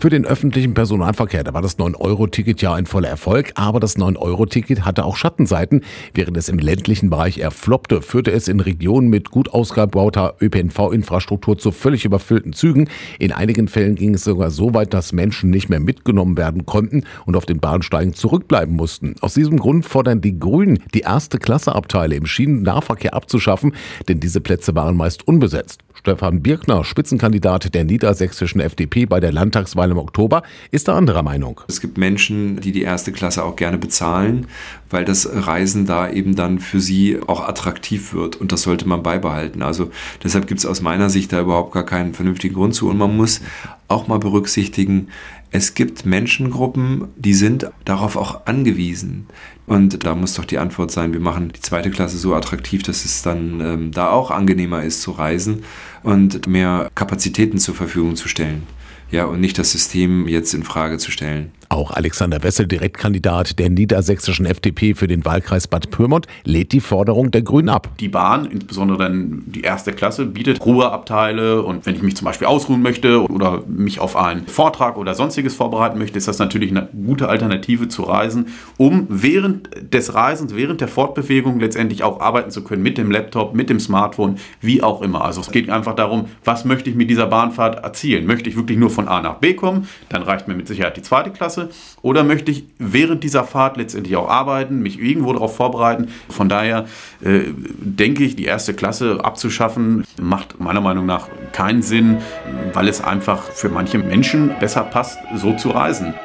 Für den öffentlichen Personennahverkehr, da war das 9-Euro-Ticket ja ein voller Erfolg, aber das 9-Euro-Ticket hatte auch Schattenseiten. Während es im ländlichen Bereich eher floppte, führte es in Regionen mit gut ausgebauter ÖPNV-Infrastruktur zu völlig überfüllten Zügen. In einigen Fällen ging es sogar so weit, dass Menschen nicht mehr mitgenommen werden konnten und auf den Bahnsteigen zurückbleiben mussten. Aus diesem Grund fordern die Grünen, die Erste-Klasse-Abteile im Schienennahverkehr abzuschaffen, denn diese Plätze waren meist unbesetzt. Stefan Birkner, Spitzenkandidat der niedersächsischen FDP bei der Landtagswahl im Oktober, ist da anderer Meinung. Es gibt Menschen, die erste Klasse auch gerne bezahlen, weil das Reisen da eben dann für sie auch attraktiv wird und das sollte man beibehalten. Also deshalb gibt es aus meiner Sicht da überhaupt gar keinen vernünftigen Grund zu und man muss auch mal berücksichtigen, es gibt Menschengruppen, die sind darauf auch angewiesen. Und da muss doch die Antwort sein, wir machen die zweite Klasse so attraktiv, dass es dann da auch angenehmer ist zu reisen und mehr Kapazitäten zur Verfügung zu stellen. Ja, und nicht das System jetzt in Frage zu stellen. Auch Alexander Wessel, Direktkandidat der niedersächsischen FDP für den Wahlkreis Bad Pyrmont, lädt die Forderung der Grünen ab. Die Bahn, insbesondere dann die erste Klasse, bietet Ruheabteile und wenn ich mich zum Beispiel ausruhen möchte oder mich auf einen Vortrag oder sonstiges vorbereiten möchte, ist das natürlich eine gute Alternative zu Reisen, um während des Reisens, während der Fortbewegung letztendlich auch arbeiten zu können mit dem Laptop, mit dem Smartphone, wie auch immer. Also es geht einfach darum, was möchte ich mit dieser Bahnfahrt erzielen? Möchte ich wirklich nur von A nach B kommen? Dann reicht mir mit Sicherheit die zweite Klasse. Oder möchte ich während dieser Fahrt letztendlich auch arbeiten, mich irgendwo darauf vorbereiten? Von daher denke ich, die erste Klasse abzuschaffen, macht meiner Meinung nach keinen Sinn, weil es einfach für manche Menschen besser passt, so zu reisen.